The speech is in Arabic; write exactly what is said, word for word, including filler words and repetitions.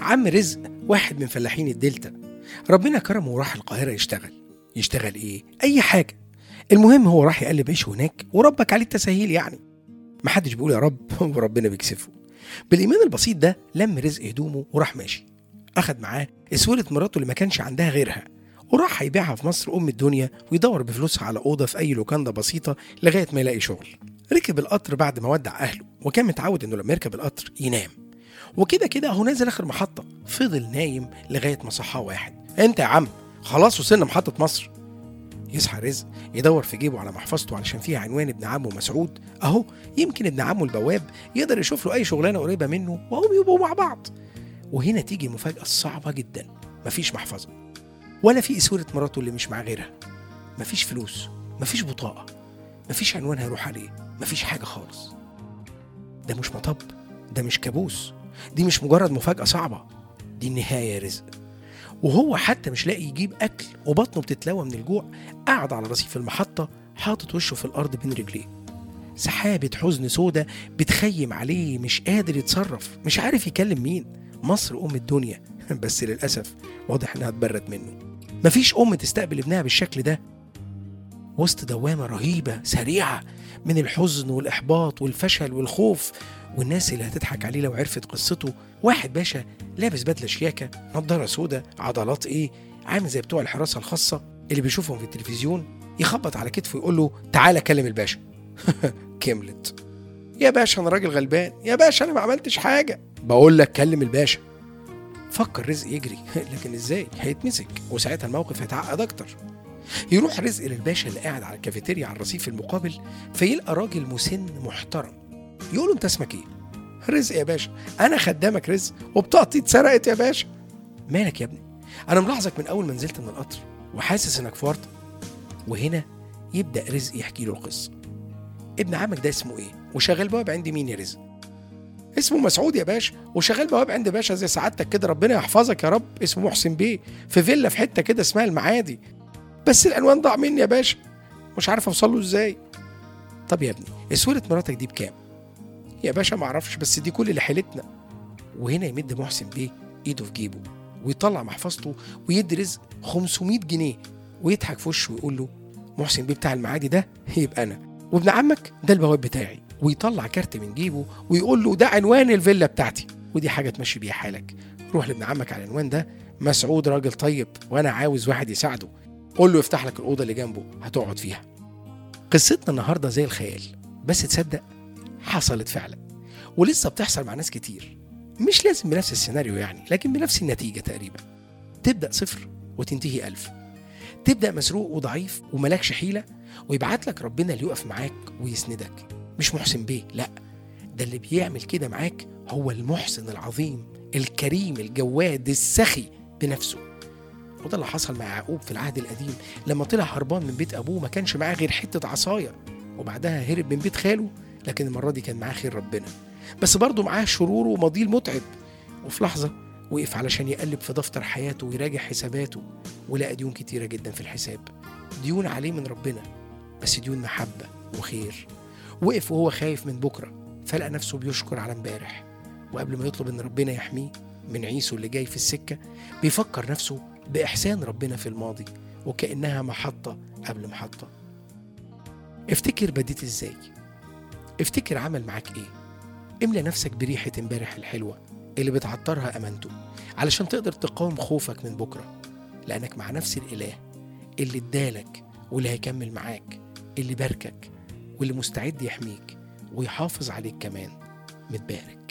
عم رزق واحد من فلاحين الدلتا، ربنا كرمه وراح القاهرة يشتغل. يشتغل ايه؟ اي حاجة، المهم هو راح يقلب عيشه هناك وربك عليه التسهيل يعني. محدش بيقول يا رب وربنا بيكسفه. بالإيمان البسيط ده لم رزق هدومه وراح ماشي. أخد معاه اسولة مراته اللي ما كانش عندها غيرها، وراح هيبيعها في مصر أم الدنيا ويدور بفلوسها على أوضة في أي لوكاندا بسيطة لغاية ما يلاقي شغل. ركب القطر بعد ما ودع أهله، وكان متعود إنه لما يركب القطر ينام، وكده كده هو نازل آخر محطة. فضل نايم لغاية ما صحاه واحد: أنت يا عم خلاص وصلنا محطة مصر. يصحى رزق يدور في جيبه على محفظته علشان فيها عنوان ابن عمه مسعود، أهو يمكن ابن عمه البواب يقدر يشوف له أي شغلانة قريبة منه وهم يبقوا مع بعض. وهنا تيجي المفاجأة الصعبة جدا: مفيش محفظة، ولا في اسورة مراته اللي مش مع غيرها، مفيش فلوس، مفيش بطاقة، مفيش عنوان هيروح عليه، مفيش حاجة خالص. ده مش مطب، ده مش كابوس، دي مش مجرد مفاجأة صعبة، دي النهاية يا رزق. وهو حتى مش لاقي يجيب أكل وبطنه بتتلوى من الجوع، قاعد على رصيف المحطة حاطط وشه في الأرض بين رجليه. سحابة حزن سودة بتخيم عليه، مش قادر يتصرف، مش عارف يكلم مين. مصر أم الدنيا بس للأسف واضح إنها اتبرت منه. مفيش أم تستقبل ابنها بالشكل ده وسط دوامة رهيبة سريعة من الحزن والإحباط والفشل والخوف، والناس اللي هتضحك عليه لو عرفت قصته. واحد باشا لابس بدلة شياكة، نضارة سودة، عضلات إيه، عامل زي بتوع الحراسة الخاصة اللي بيشوفهم في التلفزيون، يخبط على كتفه ويقول له تعالى كلم الباشا. كملت: يا باشا أنا راجل غلبان، يا باشا أنا ما عملتش حاجة، بقول لك كلم الباشا. فكر رزق يجري لكن إزاي؟ هيتمسك، وساعتها الموقف هيتعقد أكتر. يروح رزق للباشا اللي قاعد على الكافيتيريا على الرصيف المقابل، فيلقى راجل مسن محترم. يقول له: انت اسمك ايه؟ رزق يا باشا. انا خدامك رزق وبطاقتي اتسرقت يا باشا. مالك يا ابني؟ انا ملاحظك من اول ما نزلت من القطر وحاسس انك في ورطه. وهنا يبدا رزق يحكي له القصه. ابن عمك ده اسمه ايه وشغال بواب عند مين يا رزق؟ اسمه مسعود يا باشا، وشغال بواب عند باشا زي سعادتك كده، ربنا يحفظك يا رب، اسمه محسن بيه، في فيلا في حته كده اسمها المعادي، بس العنوان ضاع مني يا باشا، مش عارف اوصل له ازاي. طب يا ابني اسوره مراتك دي بكام؟ يا باشا ما اعرفش، بس دي كل اللي حيلتنا. وهنا يمد محسن بيه ايده في جيبه ويطلع محفظته ويدي رزق خمسمية جنيه ويضحك في وشه ويقول له: محسن بيه بتاع المعادي ده يبقى انا، وابن عمك ده البواب بتاعي. ويطلع كارت من جيبه ويقول له: ده عنوان الفيلا بتاعتي، ودي حاجه تمشي بيها حالك، روح لابن عمك على العنوان ده، مسعود راجل طيب وانا عاوز واحد يساعده، قول له يفتح لك الأوضة اللي جنبه هتقعد فيها. قصتنا النهاردة زي الخيال، بس تصدق حصلت فعلا، ولسه بتحصل مع ناس كتير. مش لازم بنفس السيناريو يعني، لكن بنفس النتيجة تقريبا. تبدأ صفر وتنتهي ألف. تبدأ مسروق وضعيف وملكش حيلة، ويبعت لك ربنا اللي يقف معاك ويسندك. مش محسن بيه، لا، ده اللي بيعمل كده معاك هو المحسن العظيم الكريم الجواد السخي بنفسه. وده اللي حصل مع يعقوب في العهد القديم لما طلع هربان من بيت أبوه، ما كانش معاه غير حتة عصاية، وبعدها هرب من بيت خاله، لكن المرة دي كان معاه خير ربنا، بس برضه معاه شرور ومضيل متعب. وفي لحظة وقف علشان يقلب في دفتر حياته ويراجع حساباته، ولقى ديون كتيرة جدا في الحساب، ديون عليه من ربنا، بس ديون محبة وخير. وقف وهو خايف من بكرة، فلقى نفسه بيشكر على امبارح، وقبل ما يطلب ان ربنا يحميه من عيسو اللي جاي في السكة، بيفكر نفسه بإحسان ربنا في الماضي وكأنها محطة قبل محطة. افتكر بديت ازاي، افتكر عمل معاك ايه، املى نفسك بريحة امبارح الحلوة اللي بتعطرها أمانته علشان تقدر تقاوم خوفك من بكرة، لأنك مع نفس الإله اللي ادالك واللي هيكمل معاك، اللي باركك واللي مستعد يحميك ويحافظ عليك كمان، متبارك.